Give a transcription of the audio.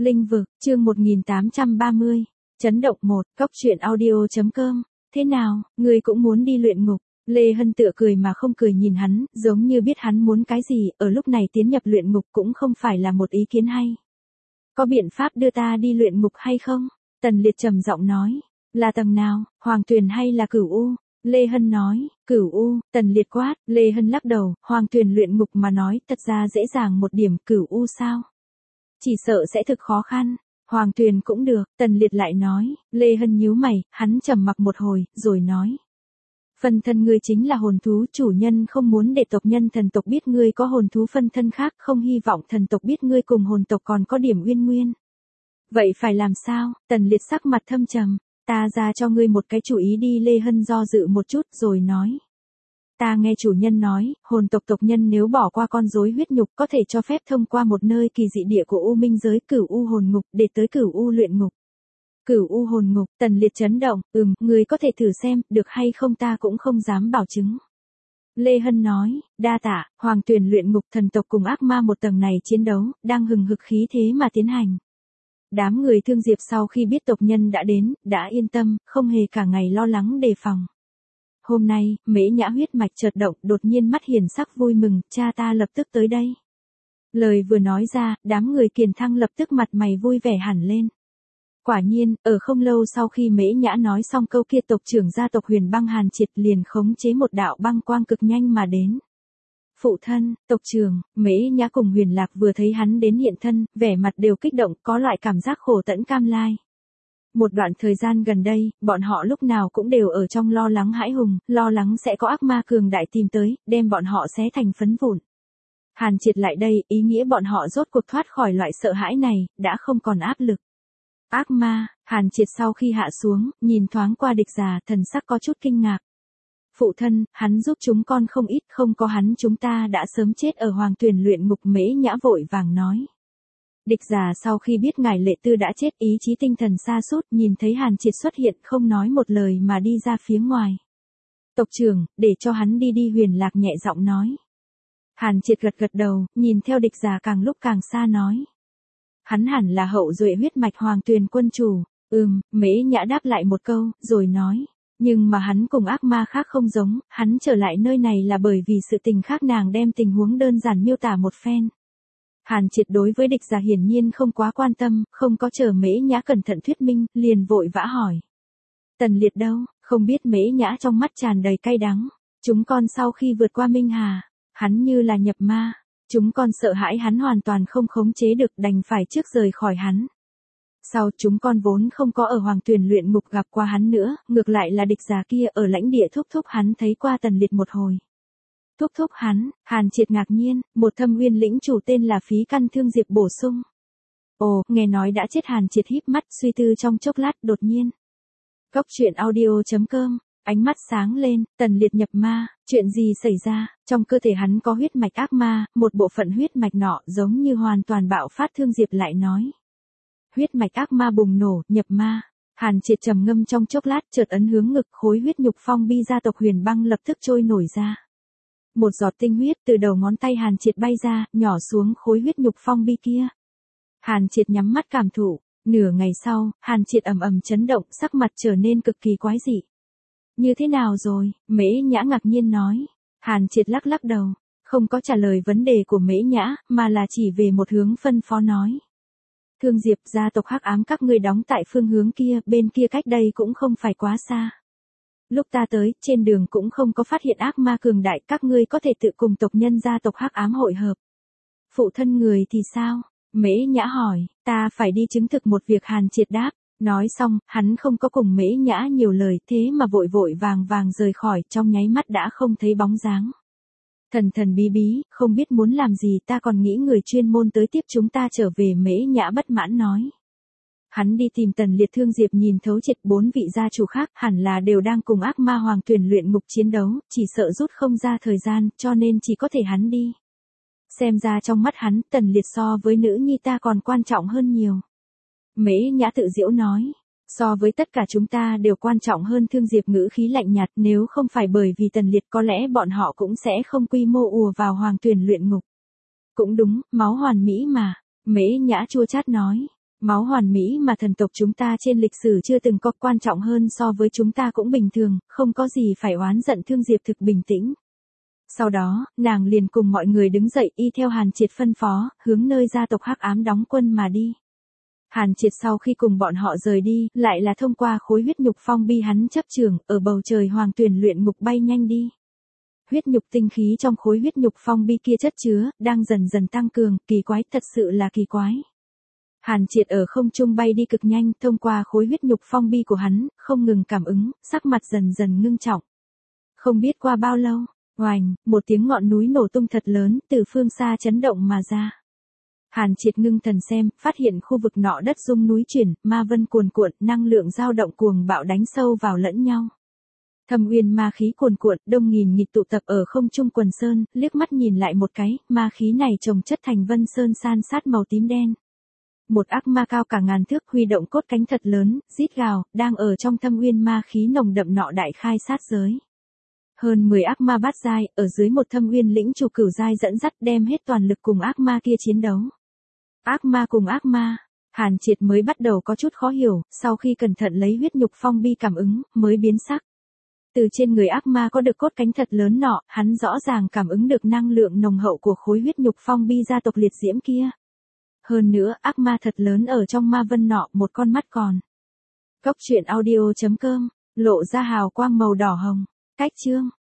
Linh vực, chương 1830. Chấn động 1, Cóc truyện audio.com. Thế nào, ngươi cũng muốn đi luyện ngục? Lê Hân tựa cười mà không cười nhìn hắn, giống như biết hắn muốn cái gì, ở lúc này tiến nhập luyện ngục cũng không phải là một ý kiến hay. Có biện pháp đưa ta đi luyện ngục hay không? Tần Liệt trầm giọng nói. Là tầng nào, Hoàng Tuyền hay là Cửu U? Lê Hân nói, Cửu U. Tần Liệt quát. Lê Hân lắc đầu, Hoàng Tuyền luyện ngục mà nói, thật ra dễ dàng một điểm. Cửu U sao? Chỉ sợ sẽ thực khó khăn. Hoàng Tuyền cũng được. Tần Liệt lại nói. Lê Hân nhíu mày, hắn trầm mặc một hồi, rồi nói. Phân thân ngươi chính là hồn thú, chủ nhân không muốn để tộc nhân thần tộc biết ngươi có hồn thú phân thân khác, không hy vọng thần tộc biết ngươi cùng hồn tộc còn có điểm uyên nguyên. Vậy phải làm sao? Tần Liệt sắc mặt thâm trầm. Ta ra cho ngươi một cái chủ ý đi. Lê Hân do dự một chút rồi nói. Ta nghe chủ nhân nói, hồn tộc tộc nhân nếu bỏ qua con rối huyết nhục có thể cho phép thông qua một nơi kỳ dị địa của U Minh giới Cửu U hồn ngục để tới Cửu U luyện ngục. Cửu U hồn ngục. Tần Liệt chấn động. Ngươi có thể thử xem, được hay không ta cũng không dám bảo chứng. Lê Hân nói, đa tạ. Hoàng Tuyền luyện ngục, thần tộc cùng ác ma một tầng này chiến đấu, đang hừng hực khí thế mà tiến hành. Đám người Thương Diệp sau khi biết tộc nhân đã đến, đã yên tâm, không hề cả ngày lo lắng đề phòng. Hôm nay, Mễ Nhã huyết mạch chợt động, đột nhiên mắt hiền sắc vui mừng, cha ta lập tức tới đây. Lời vừa nói ra, đám người Kiền Thăng lập tức mặt mày vui vẻ hẳn lên. Quả nhiên, ở không lâu sau khi Mễ Nhã nói xong câu kia, tộc trưởng gia tộc Huyền Băng Hàn Triệt liền khống chế một đạo băng quang cực nhanh mà đến. Phụ thân, tộc trưởng. Mễ Nhã cùng Huyền Lạc vừa thấy hắn đến hiện thân, vẻ mặt đều kích động, có loại cảm giác khổ tẫn cam lai. Một đoạn thời gian gần đây, bọn họ lúc nào cũng đều ở trong lo lắng hãi hùng, lo lắng sẽ có ác ma cường đại tìm tới, đem bọn họ xé thành phấn vụn. Hàn Triệt lại đây, ý nghĩa bọn họ rốt cuộc thoát khỏi loại sợ hãi này, đã không còn áp lực. Ác ma. Hàn Triệt sau khi hạ xuống, nhìn thoáng qua địch già, thần sắc có chút kinh ngạc. Phụ thân, hắn giúp chúng con không ít, không có hắn chúng ta đã sớm chết ở Hoàng Tuyền luyện ngục. Mễ Nhã vội vàng nói. Địch già sau khi biết ngài Lệ Tư đã chết, ý chí tinh thần sa sút, nhìn thấy Hàn Triệt xuất hiện không nói một lời mà đi ra phía ngoài. Tộc trưởng, để cho hắn đi đi. Huyền Lạc nhẹ giọng nói. Hàn Triệt gật gật đầu, nhìn theo địch già càng lúc càng xa nói. Hắn hẳn là hậu duệ huyết mạch Hoàng Tuyền quân chủ. Mễ Nhã đáp lại một câu, rồi nói. Nhưng mà hắn cùng ác ma khác không giống, hắn trở lại nơi này là bởi vì sự tình khác. Nàng đem tình huống đơn giản miêu tả một phen. Hàn Triệt đối với địch già hiển nhiên không quá quan tâm, không có chờ Mễ Nhã cẩn thận thuyết minh, liền vội vã hỏi. Tần Liệt đâu? Không biết. Mễ Nhã trong mắt tràn đầy cay đắng. Chúng con sau khi vượt qua Minh Hà, hắn như là nhập ma. Chúng con sợ hãi hắn hoàn toàn không khống chế được, đành phải trước rời khỏi hắn. Sau chúng con vốn không có ở Hoàng Tuyền luyện ngục gặp qua hắn nữa, ngược lại là địch già kia ở lãnh địa thúc thúc hắn thấy qua Tần Liệt một hồi. Thúc thúc hắn? Hàn Triệt ngạc nhiên, một thâm uyên lĩnh chủ tên là Phí Căn Thương Diệp bổ sung. Ồ, nghe nói đã chết. Hàn Triệt híp mắt suy tư trong chốc lát, đột nhiên. Cóc truyện audio.com. Ánh mắt sáng lên. Tần Liệt nhập ma, chuyện gì xảy ra? Trong cơ thể hắn có huyết mạch ác ma, một bộ phận huyết mạch nọ giống như hoàn toàn bạo phát. Thương Diệp lại nói. Huyết mạch ác ma bùng nổ, nhập ma. Hàn Triệt trầm ngâm trong chốc lát, chợt ấn hướng ngực, khối huyết nhục phong bi gia tộc Huyền Băng lập tức trôi nổi ra. Một giọt tinh huyết từ đầu ngón tay Hàn Triệt bay ra, nhỏ xuống khối huyết nhục phong bi kia. Hàn Triệt nhắm mắt cảm thụ. Nửa ngày sau, Hàn Triệt ầm ầm chấn động, sắc mặt trở nên cực kỳ quái dị. Như thế nào rồi? Mễ Nhã ngạc nhiên nói. Hàn Triệt lắc lắc đầu, không có trả lời vấn đề của Mễ Nhã, mà là chỉ về một hướng phân phó nói. Thương Diệp, gia tộc Hắc Ám các ngươi đóng tại phương hướng kia, bên kia cách đây cũng không phải quá xa. Lúc ta tới, trên đường cũng không có phát hiện ác ma cường đại, các ngươi có thể tự cùng tộc nhân gia tộc Hắc Ám hội hợp. Phụ thân người thì sao? Mễ Nhã hỏi. Ta phải đi chứng thực một việc. Hàn Triệt đáp. Nói xong, hắn không có cùng Mễ Nhã nhiều lời, thế mà vội vội vàng vàng rời khỏi, trong nháy mắt đã không thấy bóng dáng. Thần thần bí bí, không biết muốn làm gì, ta còn nghĩ người chuyên môn tới tiếp chúng ta trở về. Mễ Nhã bất mãn nói. Hắn đi tìm Tần Liệt. Thương Diệp nhìn thấu triệt, 4 vị gia chủ khác hẳn là đều đang cùng ác ma Hoàng Tuyền luyện ngục chiến đấu, chỉ sợ rút không ra thời gian, cho nên chỉ có thể hắn đi. Xem ra trong mắt hắn, Tần Liệt so với nữ nhi ta còn quan trọng hơn nhiều. Mễ Nhã tự giễu nói. So với tất cả chúng ta đều quan trọng hơn. Thương Diệp ngữ khí lạnh nhạt, nếu không phải bởi vì Tần Liệt có lẽ bọn họ cũng sẽ không quy mô ùa vào Hoàng Tuyền luyện ngục. Cũng đúng, máu hoàn mỹ mà. Mễ Nhã chua chát nói. Máu hoàn mỹ mà thần tộc chúng ta trên lịch sử chưa từng có, quan trọng hơn so với chúng ta cũng bình thường, không có gì phải oán giận. Thương Diệp thực bình tĩnh. Sau đó, nàng liền cùng mọi người đứng dậy y theo Hàn Triệt phân phó, hướng nơi gia tộc Hắc Ám đóng quân mà đi. Hàn Triệt sau khi cùng bọn họ rời đi, lại là thông qua khối huyết nhục phong bi hắn chấp trường, ở bầu trời hoàng tuyển luyện ngục bay nhanh đi. Huyết nhục tinh khí trong khối huyết nhục phong bi kia chất chứa, đang dần dần tăng cường, kỳ quái, thật sự là kỳ quái. Hàn Triệt ở không trung bay đi cực nhanh, thông qua khối huyết nhục phong bi của hắn, không ngừng cảm ứng, sắc mặt dần dần ngưng trọng. Không biết qua bao lâu, oành, một tiếng ngọn núi nổ tung thật lớn, từ phương xa chấn động mà ra. Hàn Triệt ngưng thần xem, phát hiện khu vực nọ đất rung núi chuyển, ma vân cuồn cuộn, năng lượng dao động cuồng bạo đánh sâu vào lẫn nhau. Thâm uyên ma khí cuồn cuộn, đông nghìn nghịt tụ tập ở không trung quần sơn, liếc mắt nhìn lại một cái, ma khí này chồng chất thành vân sơn san sát màu tím đen. Một ác ma cao cả ngàn thước huy động cốt cánh thật lớn, rít gào, đang ở trong thâm uyên ma khí nồng đậm nọ đại khai sát giới. Hơn 10 ác ma bát giai, ở dưới một thâm uyên lĩnh chủ cửu giai dẫn dắt đem hết toàn lực cùng ác ma kia chiến đấu. Ác ma cùng ác ma, Hàn Triệt mới bắt đầu có chút khó hiểu, sau khi cẩn thận lấy huyết nhục phong bi cảm ứng, mới biến sắc. Từ trên người ác ma có được cốt cánh thật lớn nọ, hắn rõ ràng cảm ứng được năng lượng nồng hậu của khối huyết nhục phong bi gia tộc liệt diễm kia. Hơn nữa, ác ma thật lớn ở trong ma vân nọ, một con mắt còn. Cốc truyện audio.com, lộ ra hào quang màu đỏ hồng. Cách chương.